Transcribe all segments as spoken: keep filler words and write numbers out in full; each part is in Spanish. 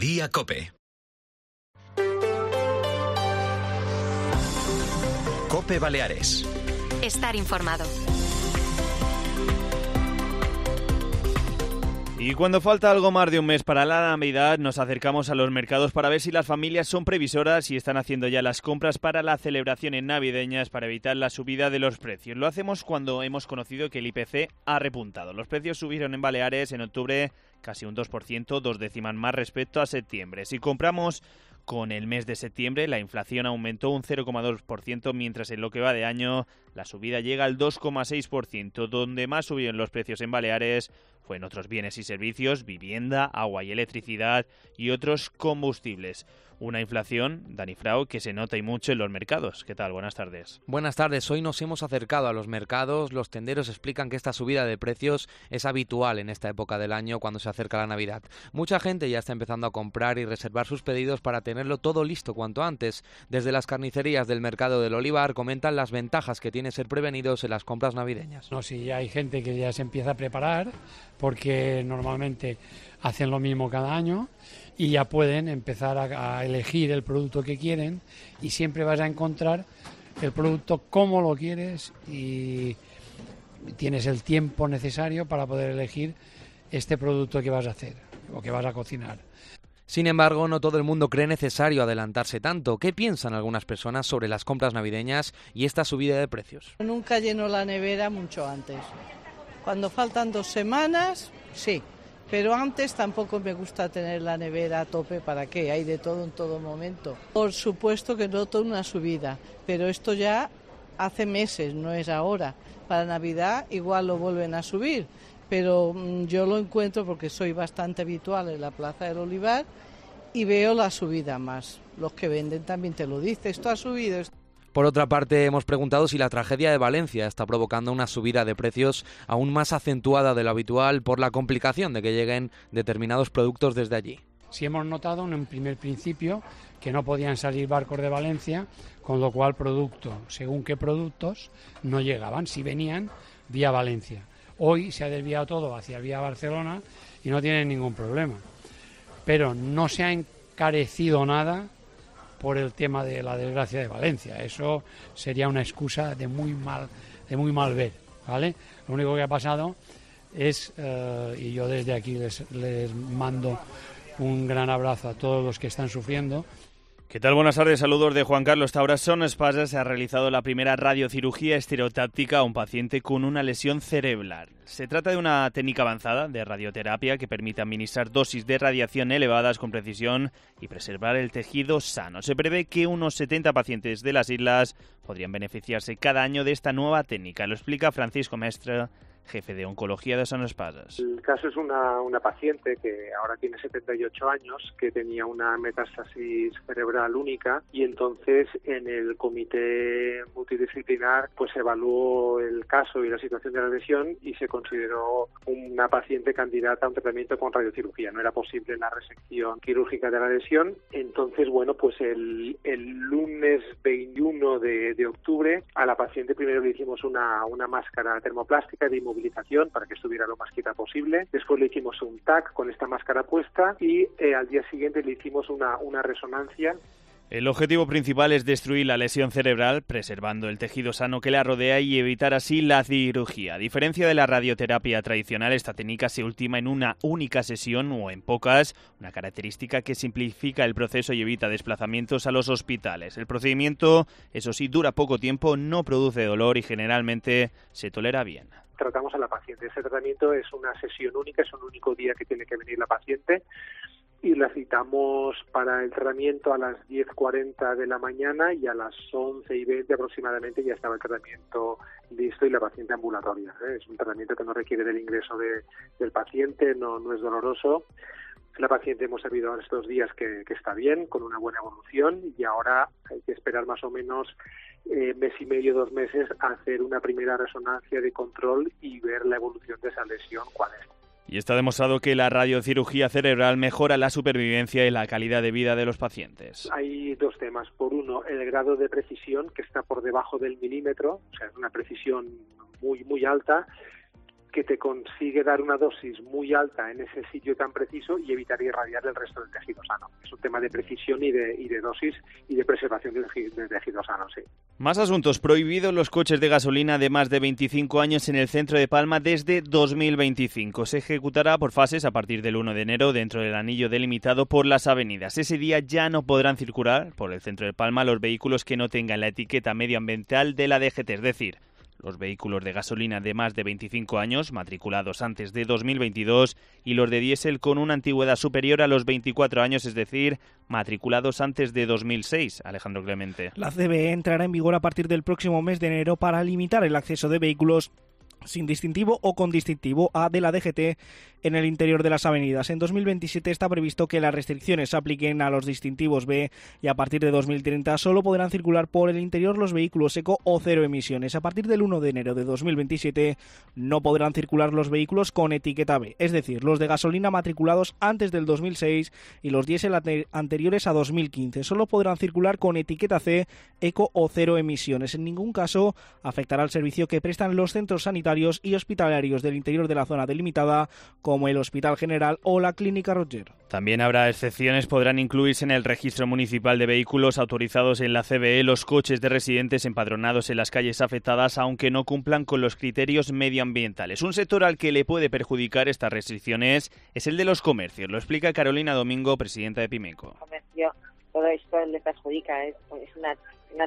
Día COPE. COPE Baleares. Estar informado. Y cuando falta algo más de un mes para la Navidad, nos acercamos a los mercados para ver si las familias son previsoras y están haciendo ya las compras para las celebraciones navideñas para evitar la subida de los precios. Lo hacemos cuando hemos conocido que el I P C ha repuntado. Los precios subieron en Baleares en octubre casi un dos por ciento, dos décimas más respecto a septiembre. Si compramos con el mes de septiembre, la inflación aumentó un cero coma dos por ciento, mientras en lo que va de año la subida llega al dos coma seis por ciento. Donde más subieron los precios en Baleares fue en otros bienes y servicios, vivienda, agua y electricidad y otros combustibles. Una inflación, Dani Frau, que se nota y mucho en los mercados. ¿Qué tal? Buenas tardes. Buenas tardes. Hoy nos hemos acercado a los mercados. Los tenderos explican que esta subida de precios es habitual en esta época del año cuando se acerca la Navidad. Mucha gente ya está empezando a comprar y reservar sus pedidos para tenerlo todo listo cuanto antes. Desde las carnicerías del mercado del Olivar comentan las ventajas que tiene ser prevenidos en las compras navideñas. No, sí, hay gente que ya se empieza a preparar porque normalmente hacen lo mismo cada año y ya pueden empezar a, a elegir el producto que quieren y siempre vas a encontrar el producto como lo quieres y tienes el tiempo necesario para poder elegir este producto que vas a hacer o que vas a cocinar. Sin embargo, no todo el mundo cree necesario adelantarse tanto. ¿Qué piensan algunas personas sobre las compras navideñas y esta subida de precios? Nunca lleno la nevera mucho antes. Cuando faltan dos semanas, sí. Pero antes tampoco me gusta tener la nevera a tope. ¿Para qué? Hay de todo en todo momento. Por supuesto que noto una subida, pero esto ya hace meses, no es ahora. Para Navidad igual lo vuelven a subir, pero mmm, yo lo encuentro porque soy bastante habitual en la Plaza del Olivar y veo la subida más. Los que venden también te lo dicen, esto ha subido. Por otra parte, hemos preguntado si la tragedia de Valencia está provocando una subida de precios aún más acentuada de lo habitual por la complicación de que lleguen determinados productos desde allí. Sí hemos notado en un primer principio que no podían salir barcos de Valencia, con lo cual producto, según qué productos, no llegaban, si venían vía Valencia. Hoy se ha desviado todo hacia vía Barcelona y no tienen ningún problema. Pero no se ha encarecido nada por el tema de la desgracia de Valencia. Eso sería una excusa de muy mal, de muy mal ver, ¿vale? Lo único que ha pasado es, eh, y yo desde aquí les, les mando un gran abrazo a todos los que están sufriendo. ¿Qué tal? Buenas tardes, saludos de Juan Carlos Taura. Son Espasa se ha realizado la primera radiocirugía estereotáctica a un paciente con una lesión cerebral. Se trata de una técnica avanzada de radioterapia que permite administrar dosis de radiación elevadas con precisión y preservar el tejido sano. Se prevé que unos setenta pacientes de las islas podrían beneficiarse cada año de esta nueva técnica. Lo explica Francisco Mestre, jefe de oncología de Son Espasas. El caso es una, una paciente que ahora tiene setenta y ocho años, que tenía una metástasis cerebral única y entonces en el comité multidisciplinar pues evaluó el caso y la situación de la lesión y se consideró una paciente candidata a un tratamiento con radiocirugía. No era posible la resección quirúrgica de la lesión. Entonces, bueno, pues el, el lunes veintiuno de, de octubre a la paciente primero le hicimos una, una máscara termoplástica de inmovilización para que estuviera lo más quieta posible. Después le hicimos un T A C con esta máscara puesta y eh, al día siguiente le hicimos una, una resonancia. El objetivo principal es destruir la lesión cerebral, preservando el tejido sano que la rodea y evitar así la cirugía. A diferencia de la radioterapia tradicional, esta técnica se ultima en una única sesión o en pocas, una característica que simplifica el proceso y evita desplazamientos a los hospitales. El procedimiento, eso sí, dura poco tiempo, no produce dolor y generalmente se tolera bien. Tratamos a la paciente. Este tratamiento es una sesión única, es un único día que tiene que venir la paciente y la citamos para el tratamiento a las diez cuarenta de la mañana y a las once y veinte aproximadamente ya estaba el tratamiento listo y la paciente ambulatoria. ¿eh? Es un tratamiento que no requiere del ingreso de, del paciente, no, no es doloroso. La paciente hemos sabido en estos días que, que está bien, con una buena evolución y ahora hay que esperar más o menos eh, mes y medio, dos meses a hacer una primera resonancia de control y ver la evolución de esa lesión, cuál es. Y está demostrado que la radiocirugía cerebral mejora la supervivencia y la calidad de vida de los pacientes. Hay dos temas. Por uno, el grado de precisión, que está por debajo del milímetro, o sea, es una precisión muy, muy alta. que te consigue dar una dosis muy alta en ese sitio tan preciso y evitar irradiar el resto del tejido sano. Es un tema de precisión y de, y de dosis y de preservación del, del tejido sano, sí. Más asuntos. Prohibidos los coches de gasolina de más de veinticinco años en el centro de Palma desde dos mil veinticinco. Se ejecutará por fases a partir del uno de enero dentro del anillo delimitado por las avenidas. Ese día ya no podrán circular por el centro de Palma los vehículos que no tengan la etiqueta medioambiental de la D G T, es decir, los vehículos de gasolina de más de veinticinco años, matriculados antes de dos mil veintidós, y los de diésel con una antigüedad superior a los veinticuatro años, es decir, matriculados antes de dos mil seis. Alejandro Clemente. La C B E entrará en vigor a partir del próximo mes de enero para limitar el acceso de vehículos sin distintivo o con distintivo A de la D G T en el interior de las avenidas. En dos mil veintisiete está previsto que las restricciones se apliquen a los distintivos B y a partir de dos mil treinta solo podrán circular por el interior los vehículos eco o cero emisiones. A partir del uno de enero de dos mil veintisiete no podrán circular los vehículos con etiqueta B, es decir, los de gasolina matriculados antes del dos mil seis y los diésel anteriores a dos mil quince. Solo podrán circular con etiqueta C, eco o cero emisiones. En ningún caso afectará al servicio que prestan los centros sanitarios y hospitalarios del interior de la zona delimitada, como el Hospital General o la Clínica Roger. También habrá excepciones. Podrán incluirse en el registro municipal de vehículos autorizados en la C B E los coches de residentes empadronados en las calles afectadas, aunque no cumplan con los criterios medioambientales. Un sector al que le puede perjudicar estas restricciones es el de los comercios. Lo explica Carolina Domingo, presidenta de Pimeco. Comercio, todo esto le perjudica, es, es una, una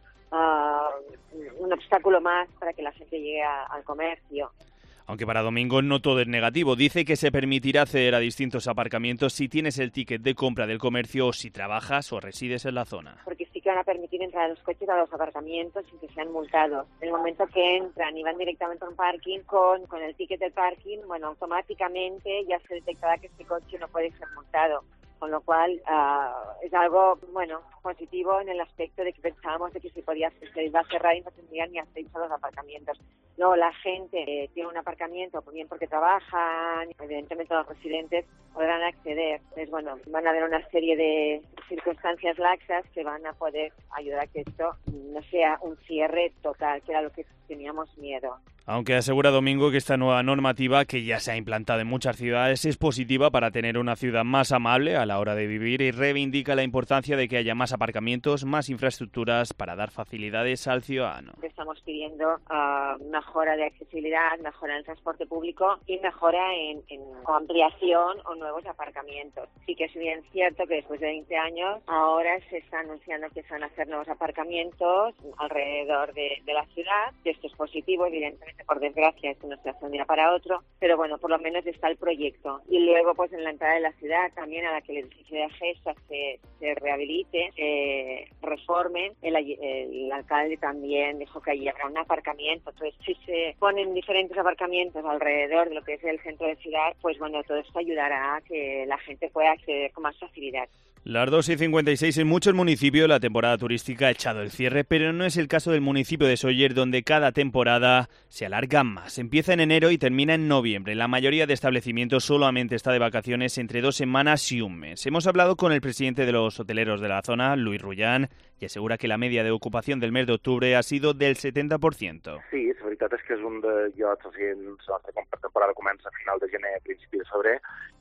uh, un obstáculo más para que la gente llegue a, al comercio. Aunque para Domingo no todo es negativo. Dice que se permitirá acceder a distintos aparcamientos si tienes el ticket de compra del comercio o si trabajas o resides en la zona. Porque sí que van a permitir entrar a los coches a los aparcamientos sin que sean multados. En el momento que entran y van directamente a un parking con, con el ticket del parking, bueno, automáticamente ya se detectará que este coche no puede ser multado. Con lo cual uh, es algo, bueno, positivo en el aspecto de que pensábamos de que se podía se iba a cerrar y no tendrían ni acceso a los aparcamientos. No, la gente eh, tiene un aparcamiento, bien porque trabajan, evidentemente los residentes podrán acceder. Entonces, bueno, van a haber una serie de circunstancias laxas que van a poder ayudar a que esto no sea un cierre total, que era lo que teníamos miedo. Aunque asegura Domingo que esta nueva normativa, que ya se ha implantado en muchas ciudades, es positiva para tener una ciudad más amable a la hora de vivir y reivindica la importancia de que haya más aparcamientos, más infraestructuras para dar facilidades al ciudadano. Estamos pidiendo uh, mejora de accesibilidad, mejora en el transporte público y mejora en, en ampliación o nuevos aparcamientos. Sí que es bien cierto que después de veinte años ahora se está anunciando que se van a hacer nuevos aparcamientos alrededor de, de la ciudad. Esto es positivo, evidentemente. Por desgracia, esto no se hace de un día para otro, pero bueno, por lo menos está el proyecto. Y luego, pues en la entrada de la ciudad, también a la que el edificio de Agesa se, se rehabilite, se reformen, el, el alcalde también dijo que allí habrá un aparcamiento. Entonces, si se ponen diferentes aparcamientos alrededor de lo que es el centro de ciudad, pues bueno, todo esto ayudará a que la gente pueda acceder con más facilidad. Las dos y cincuenta y seis. En muchos municipios la temporada turística ha echado el cierre, pero no es el caso del municipio de Sóller, donde cada temporada se alarga más. Empieza en enero y termina en noviembre. La mayoría de establecimientos solamente está de vacaciones entre dos semanas y un mes. Hemos hablado con el presidente de los hoteleros de la zona, Luis Rullán, i assegura que la media de ocupación del mes d'octubre ha sido del setenta per cent. Sí, la veritat és que és un de llocs, o sigui, la nostra temporada comença a final de gener, a principi de febrer,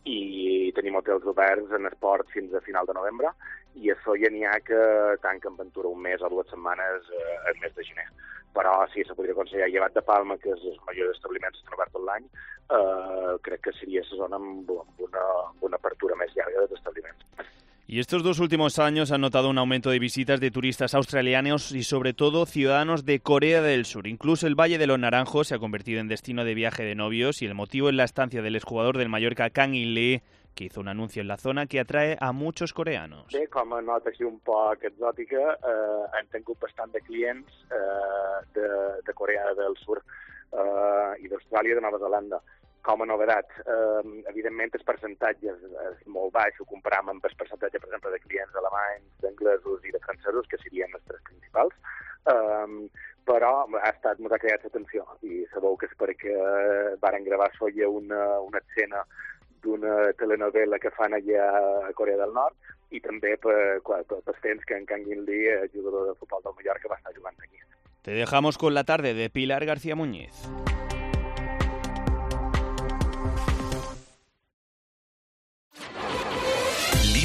i tenim hotels oberts en esport fins a final de novembre, i a Sóller n'hi ha que tanquen Ventura un mes o dues setmanes eh, el mes de gener. Però sí, se podria aconsellar, llevat de Palma, que és els majors establiments que estan oberts tot l'any, eh, crec que seria la zona amb, amb, una, amb una apertura més llarga dels establiments. Y estos dos últimos años han notado un aumento de visitas de turistas australianos y sobre todo ciudadanos de Corea del Sur. Incluso el Valle de los Naranjos se ha convertido en destino de viaje de novios y el motivo es la estancia del exjugador del Mallorca, Kang In Lee, que hizo un anuncio en la zona que atrae a muchos coreanos. Bé, com a nota així un poc exòtica, eh, hem tingut bastant de clients eh, de, de Corea del Sur eh, i d'Austràlia i de Nova Zelanda. Com a novedat, eh, evidentment el percentatge és, és molt baix, ho comparem amb el percentatge, per exemple, de clients alemanys, d'anglesos i de francesos, que serien els tres principals, eh, però ha estat, ens ha creat atenció, i sabeu que és perquè varen gravar a Sóller una, una escena d'una telenovela que fan allà a Corea del Nord, i també per, per, per temps que en Kang In Lee, jugador de futbol del Mallorca, va estar jugant aquí. Te dejamos con la tarde de Pilar García Muñiz.